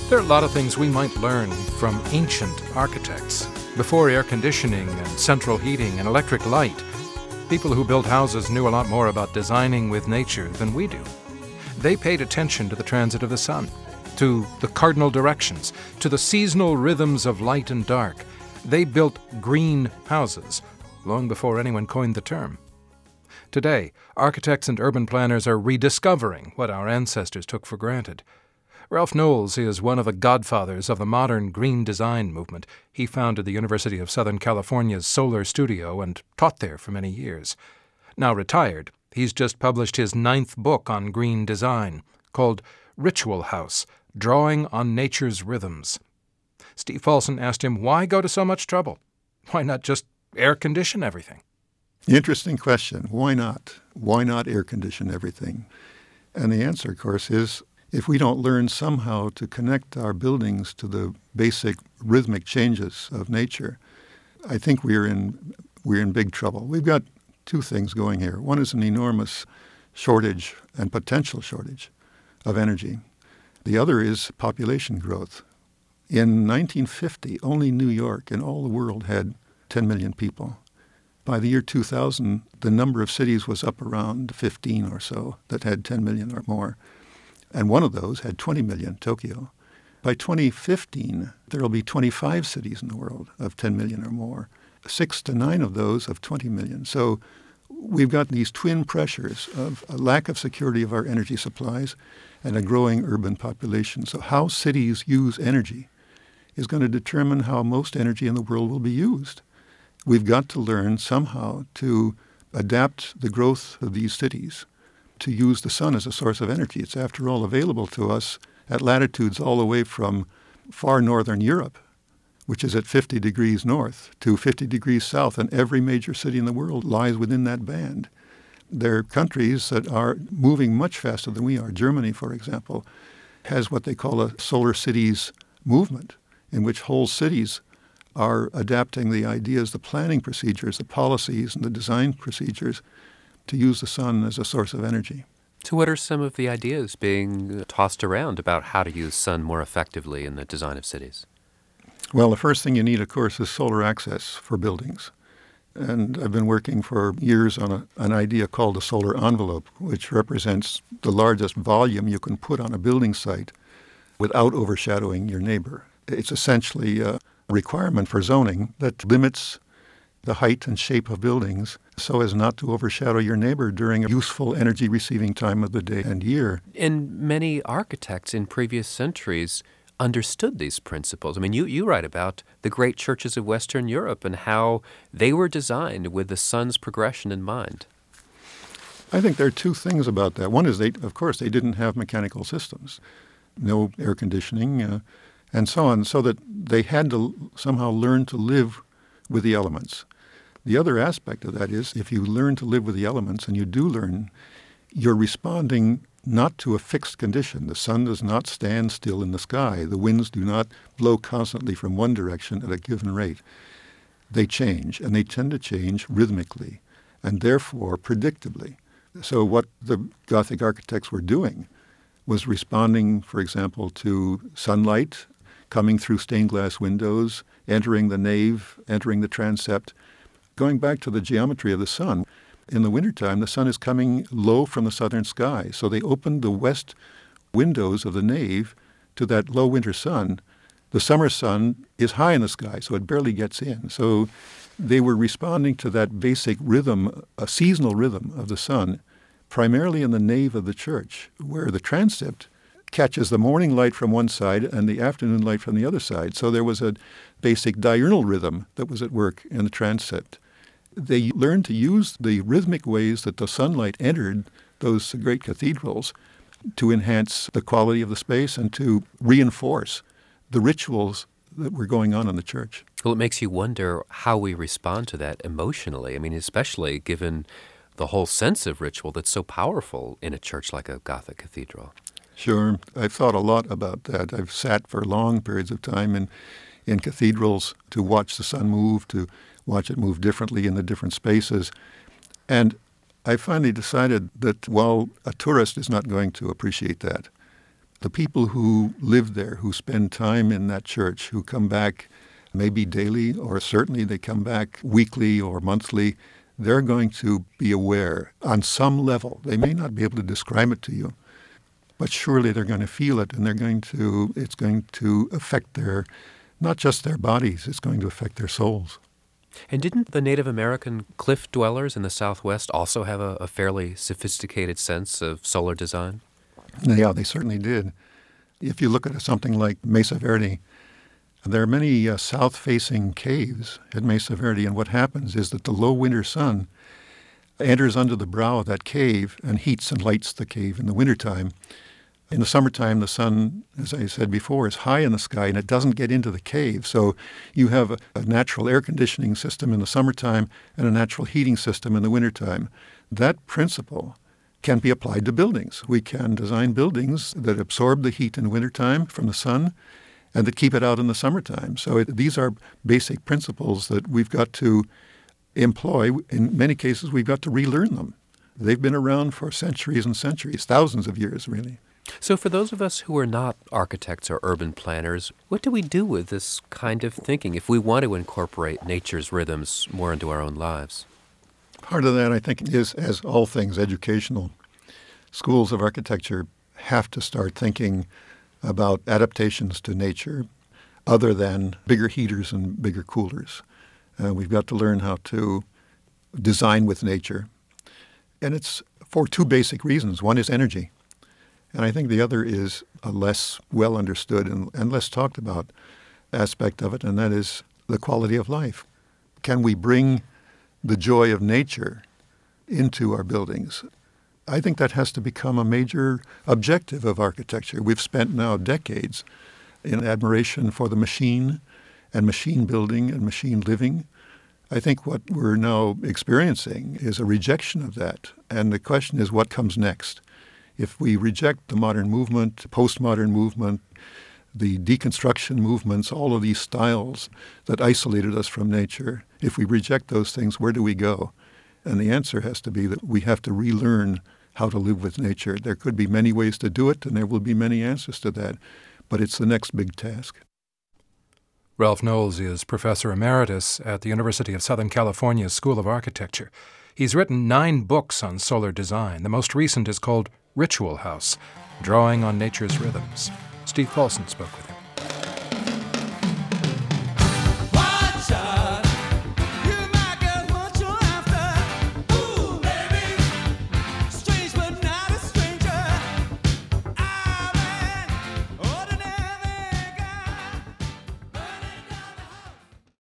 There are a lot of things we might learn from ancient architects. Before air conditioning and central heating and electric light, people who built houses knew a lot more about designing with nature than we do. They paid attention to the transit of the sun, to the cardinal directions, to the seasonal rhythms of light and dark. They built green houses long before anyone coined the term. Today, architects and urban planners are rediscovering what our ancestors took for granted. Ralph Knowles is one of the godfathers of the modern green design movement. He founded the University of Southern California's Solar Studio and taught there for many years. Now retired, he's just published his 9th book on green design, called Ritual House: Drawing on Nature's Rhythms. Steve Paulson asked him, why go to so much trouble? Why not just air condition everything? Interesting question. Why not? Why not air condition everything? And the answer, of course, is if we don't learn somehow to connect our buildings to the basic rhythmic changes of nature, I think we're in big trouble. We've got two things going here. One is an enormous shortage and potential shortage of energy. The other is population growth. In 1950, only New York in all the world had 10 million people. By the year 2000, the number of cities was up around 15 or so that had 10 million or more. And one of those had 20 million, Tokyo. By 2015, there will be 25 cities in the world of 10 million or more, 6 to 9 of those of 20 million. So we've got these twin pressures of a lack of security of our energy supplies and a growing urban population. So how cities use energy is going to determine how most energy in the world will be used. We've got to learn somehow to adapt the growth of these cities to use the sun as a source of energy. It's, after all, available to us at latitudes all the way from far northern Europe, which is at 50 degrees north, to 50 degrees south, and every major city in the world lies within that band. There are countries that are moving much faster than we are. Germany, for example, has what they call a solar cities movement, in which whole cities are adapting the ideas, the planning procedures, the policies, and the design procedures to use the sun as a source of energy. So what are some of the ideas being tossed around about how to use sun more effectively in the design of cities? Well, the first thing you need, of course, is solar access for buildings. And I've been working for years on an idea called the solar envelope, which represents the largest volume you can put on a building site without overshadowing your neighbor. It's essentially a requirement for zoning that limits the height and shape of buildings so as not to overshadow your neighbor during a useful energy receiving time of the day and year. And many architects in previous centuries understood these principles. I mean, you write about the great churches of Western Europe and how they were designed with the sun's progression in mind. I think there are two things about that. One is, they didn't have mechanical systems, no air conditioning, and so on, so that they had to somehow learn to live with the elements. The other aspect of that is, if you learn to live with the elements, and you do learn, you're responding not to a fixed condition. The sun does not stand still in the sky. The winds do not blow constantly from one direction at a given rate. They change, and they tend to change rhythmically, and therefore predictably. So what the Gothic architects were doing was responding, for example, to sunlight coming through stained glass windows, entering the nave, entering the transept. Going back to the geometry of the sun, in the wintertime, the sun is coming low from the southern sky. So they opened the west windows of the nave to that low winter sun. The summer sun is high in the sky, so it barely gets in. So they were responding to that basic rhythm, a seasonal rhythm of the sun, primarily in the nave of the church, where the transept catches the morning light from one side and the afternoon light from the other side. So there was a basic diurnal rhythm that was at work in the transept. They learned to use the rhythmic ways that the sunlight entered those great cathedrals to enhance the quality of the space and to reinforce the rituals that were going on in the church. Well, it makes you wonder how we respond to that emotionally. I mean, especially given the whole sense of ritual that's so powerful in a church like a Gothic cathedral. Sure. I've thought a lot about that. I've sat for long periods of time in cathedrals to watch the sun move, to watch it move differently in the different spaces. And I finally decided that while a tourist is not going to appreciate that, The people who live there, who spend time in that church, who come back maybe daily, or certainly they come back weekly or monthly, they're going to be aware on some level. They may not be able to describe it to you, but surely they're going to feel it, and it's going to affect not just their bodies, it's going to affect their souls. And didn't the Native American cliff dwellers in the Southwest also have a fairly sophisticated sense of solar design? Yeah, they certainly did. If you look at something like Mesa Verde, there are many south-facing caves at Mesa Verde, and what happens is that the low winter sun enters under the brow of that cave and heats and lights the cave in the wintertime. In the summertime, the sun, as I said before, is high in the sky, and it doesn't get into the cave. So you have a natural air conditioning system in the summertime and a natural heating system in the wintertime. That principle can be applied to buildings. We can design buildings that absorb the heat in wintertime from the sun and that keep it out in the summertime. So these are basic principles that we've got to employ. In many cases, we've got to relearn them. They've been around for centuries and centuries, thousands of years, really. So for those of us who are not architects or urban planners, what do we do with this kind of thinking if we want to incorporate nature's rhythms more into our own lives? Part of that, I think, is, as all things educational, schools of architecture have to start thinking about adaptations to nature other than bigger heaters and bigger coolers. We've got to learn how to design with nature. And it's for two basic reasons. One is energy. And I think the other is a less well understood and less talked about aspect of it, and that is the quality of life. Can we bring the joy of nature into our buildings? I think that has to become a major objective of architecture. We've spent now decades in admiration for the machine and machine building and machine living. I think what we're now experiencing is a rejection of that. And the question is, what comes next? If we reject the modern movement, postmodern movement, the deconstruction movements, all of these styles that isolated us from nature, if we reject those things, where do we go? And the answer has to be that we have to relearn how to live with nature. There could be many ways to do it, and there will be many answers to that, but it's the next big task. Ralph Knowles is Professor Emeritus at the University of Southern California School of Architecture. He's written 9 books on solar design. The most recent is called Ritual House, Drawing on Nature's Rhythms. Steve Paulson spoke with him.